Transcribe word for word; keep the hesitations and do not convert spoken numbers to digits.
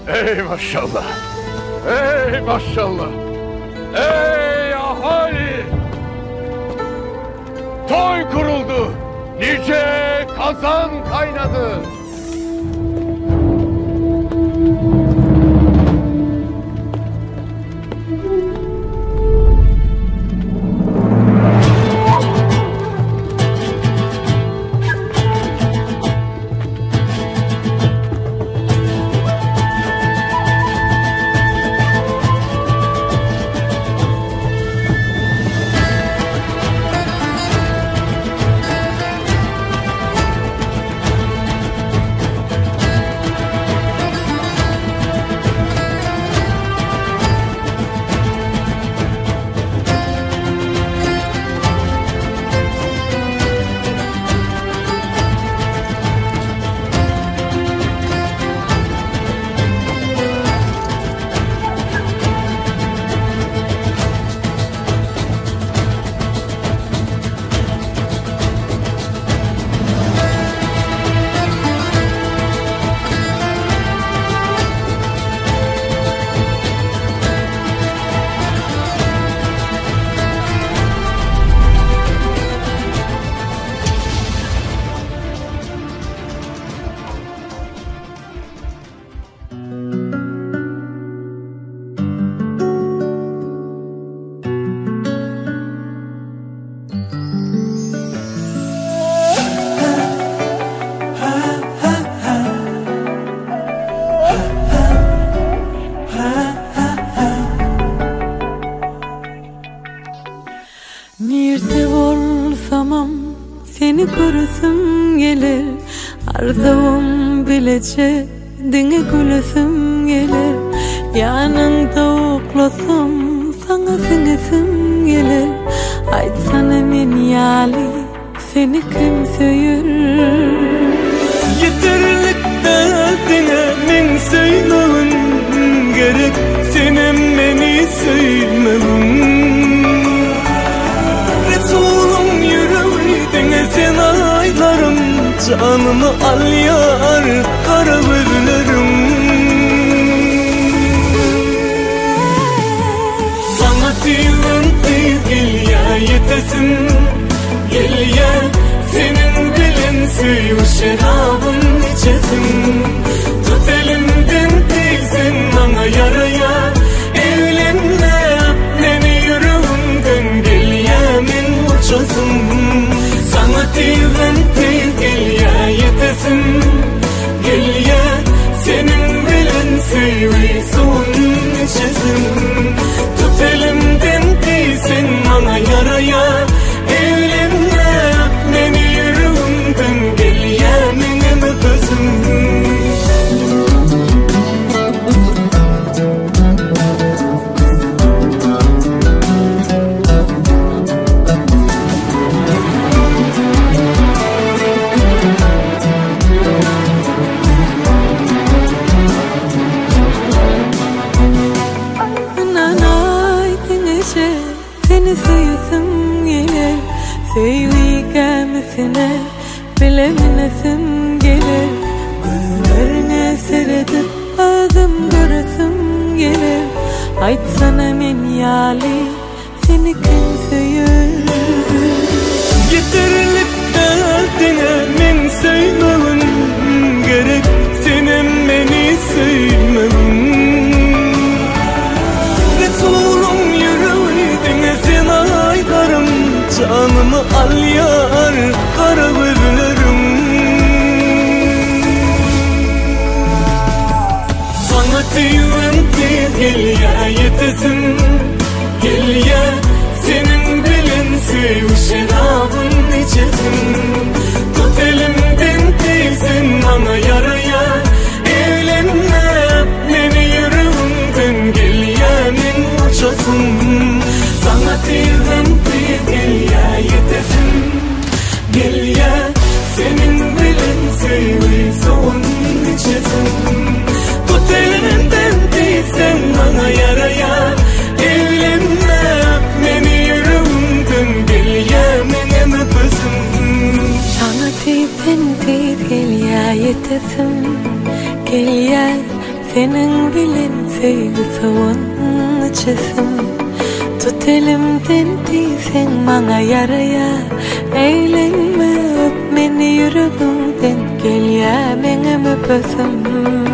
Ey maşallah. Ey maşallah. Ey ahali. Toy kuruldu. Nice kazan kaynadı. Nerede olsamam seni görüsüm gelir, arzum bilece dine gülesim gelir. Yanında oklasam sana singesim gelir. Aytsana men yali seni kim söyür? Yeterlik derdine men söylemem gerek, senin beni sevmem. Sen aylarım canımı al yar, kara veririm. Sana diyorum gel ya yetesin, gel ya senin bilen suyu şarabın içesin. Tut elimden teyzen bana yaraya, evlenme beni yüreğimden gel ya men uçasın. Sana diyorum gel ya yetesin, gel ya senin bilen suyu suyun içesin. Tut elimden değilsin bana yaraya, evlenme beni yüreğimden gel ya benim kızım. Seni sayısım gelir, sevdiğimsine bileminesim gelir. Gözlerine seyredip adım göresim gelir. Aytsana men yali seni kim söyür? Yeterlik derdine men söylemem gerek, senin beni sevmem. Resulüm yüreğine sen aylarım canımı al yar, kara veririm. Sana diyorum gel ya yetesin, gel ya senin bilen suyu şarabın içesin. Tut elimden teyzen bana yaraya, evlenme beni yüreğimden gel ya men uçasın. Sana diyorum gel ya yetesin, gel ya senin bilen suyu suyun içesin. Tut elimden teyzen bana yaraya, evlenme beni yüreğimden gel ya benim kızım. Sana diyorum gel ya yetesin, gel ya senin bilen sevgi savun içesim. Tut elimden sen bana yaraya. Eğlenme öp meni yüreğimden. Gel ya benim öpesim.